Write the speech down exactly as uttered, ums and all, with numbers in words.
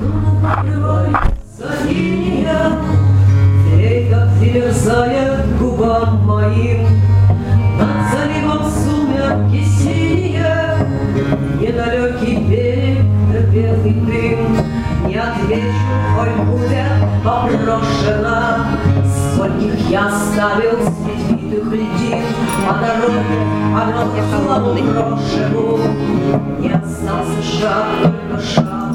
покрывается линия, ветер примерзает губам моим. Над заливом сумерки синие, недалекий берег да белый дым. Не отвечу, хоть будет опрошена, скольких я оставил средь битых льдин. По дороге, по новому брошенному не остался шаг, только шаг.